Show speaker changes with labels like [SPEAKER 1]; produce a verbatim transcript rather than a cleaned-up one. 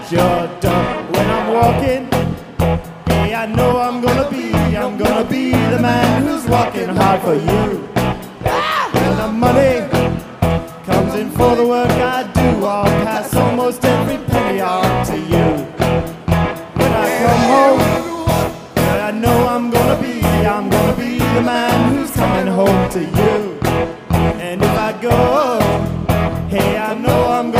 [SPEAKER 1] at your door. When I'm walking, hey, I know I'm gonna be, I'm gonna be the man who's working hard for you. When the money comes in for the work I do, I'll pass almost every penny on to you. When I come home, hey, I know I'm gonna be, I'm gonna be the man who's coming home to you. And if I go, hey, I know I'm gonna